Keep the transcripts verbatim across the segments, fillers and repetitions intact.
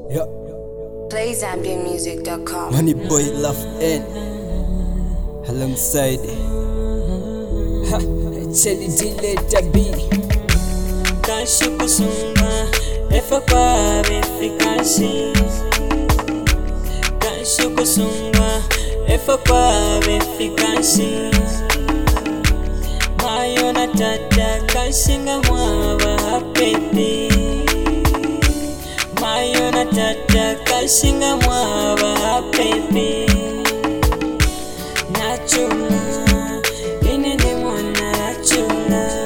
Yeah. play zambian music dot com. Money boy love N alongside ha Chelly Dileta B Kashi kusumba efa kwa befikashi Kashi kusumba efa kwa befikashi Mayo na tata kashinga mwaba pepe Mayo na tata kashinga mwaba pepe Nachula ine ni mwana nachula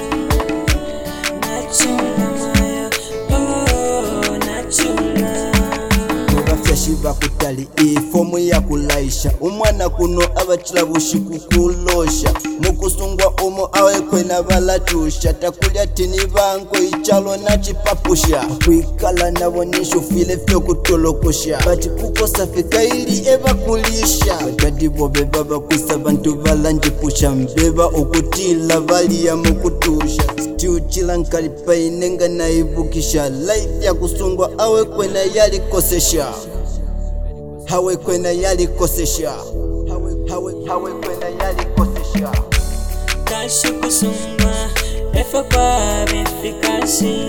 shiba kutali ifomu ya kulaisha umwana kuno abachila bushiku kulosha mukusungwa umo awe kwena balatusha takulya tini banko ichalo na chipapusha kuikala nabo nisho file fyo kutolokosha bati kukosa fika ili eba kulisha badadi bobe baba kusa bantu balanjipusha mbeba okutila bali ya mukutusha stiuchila nkalipa inenga na ibukisha life ya kusungwa awe kwena yali kosesha hawe kwena yali kosesha hawe hawe hawe kwena yali kosesha Kashi kusumba efa kwa befikashi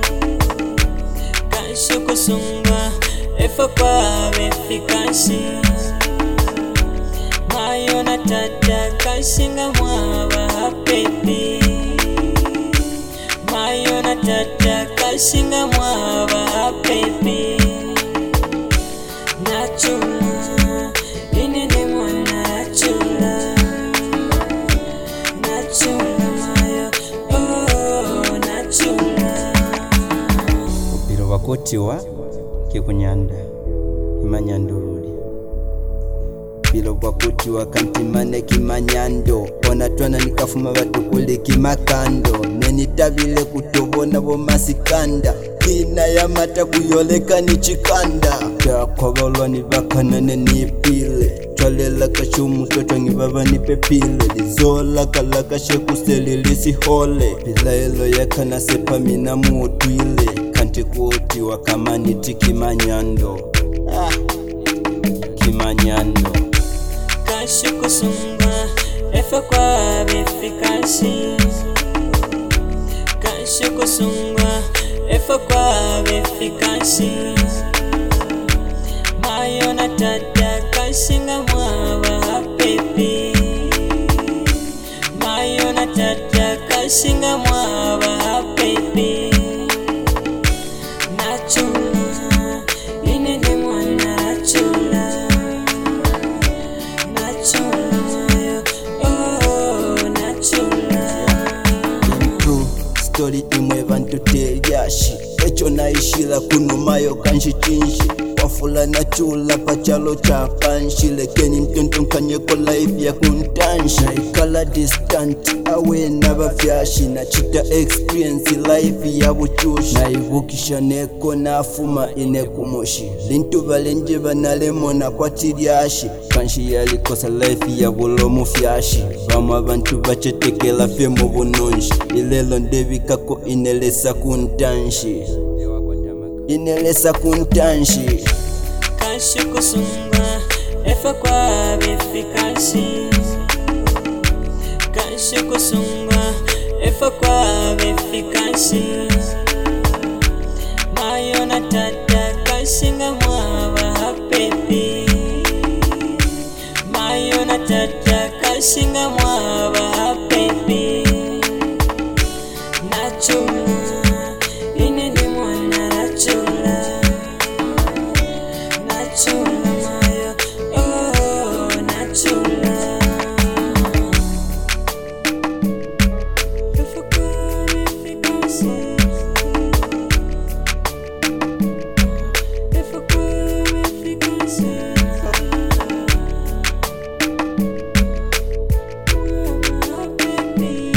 Kashi kusumba efa kwa befikashi Mayo na tata kashinga mwaba pepe Mayo na tata kashinga mwaba pepe Nachula ine ni mwana nachula Nachula mayo oh nachula Biro wakotiwa kikunyanda imanyanduruli Biro wakotiwa kantimane kimanyando ona twana nikafuma batukule kimakando nenitabile kutobona bo masikanda kina ya mata kuyoleka ni chikanda yakwabalwa ni bakanane ni pile twalela kashumu toto ngibaba ni pepile lizola kalaka shekuselilisi hole bilaelo yakana sepa mina mutwile kanti kuti wakamani tikimanyando ah kimanyando Kashi kusumba efa kwa befikashi Kashi kusumba efa kwa befikashi Mayo na tata kashinga mwaba pepe Mayo na tata kashinga mwaba pepe Nachula ine ni mwana nachula Nachula mayo oh nachula True story imwe bantu telyashi echo naishila kuno mayo kanshichinshi wafula na chula pachalo cha panshi lekeni mtonto nkanyeko life ya kuntanshi naikala distant awe nabafyashi na chita experience life ya buchushi naibukisha neko nafuma inekumoshi lintu balenje banalemona kwa tiryashi kanshi yalikosa life ya bulomu fyashi bamu abantu bachetekela fye mu bunonshi ilelo ndebikako inelesa kuntanshi inelesa kuntanshi Kashi kusumba efa kwa befikashi Kashi kusumba efa kwa befikashi Mayo na tata kashinga mwaba pepe Mayo na tata kashinga mwaba pepe Nachula ine ni mwana nachula Nachula mayo oh nachula Efa kwa befikashi Efa kwa befikashi Mwaba pepe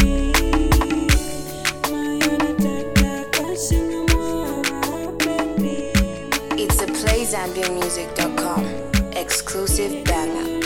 Mayo na tata kashinga mwaba pepe It's a play zambian music dot com exclusive banger.